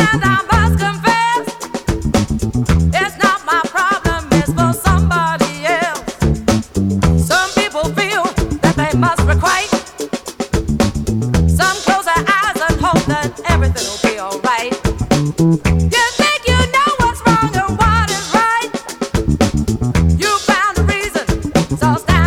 And I must confess, it's not my problem, it's for somebody else. Some people feel that they must requite. Some close their eyes and hope that everything will be alright.